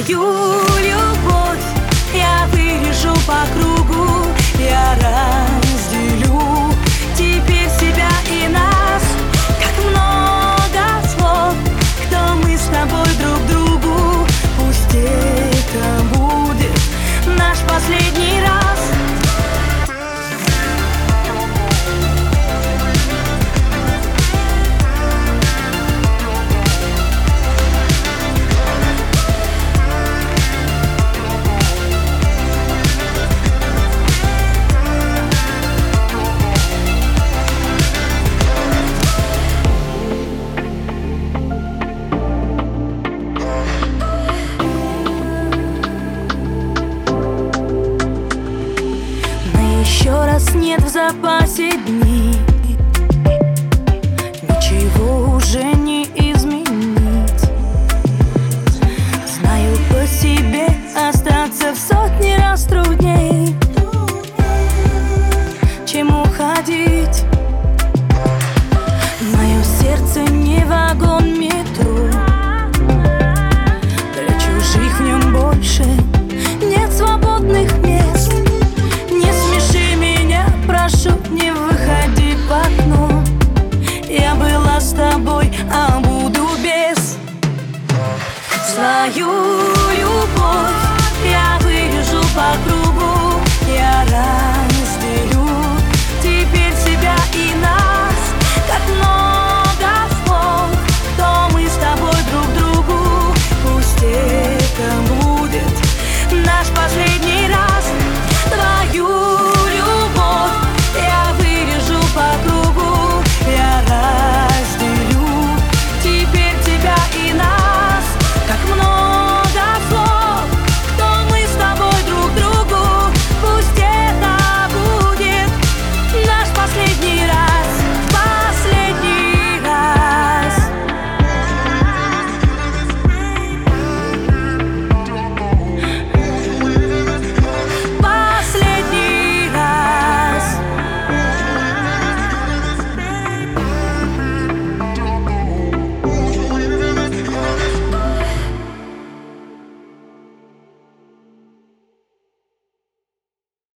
Свою любовь я вырежу по кругу, я разделю теперь себя и нас. Как много слов, кто мы с тобой друг другу. Пусть это будет наш последний раз. Еще раз нет в запасе дней, ничего уже не изменить. Знаю по себе, остаться в сотни раз трудней, чем уходить. Мое сердце не вагон метро, для чужих в нем больше нет свободных мест. Прошу, не выходи в окно. Я была с тобой, а буду без. Свою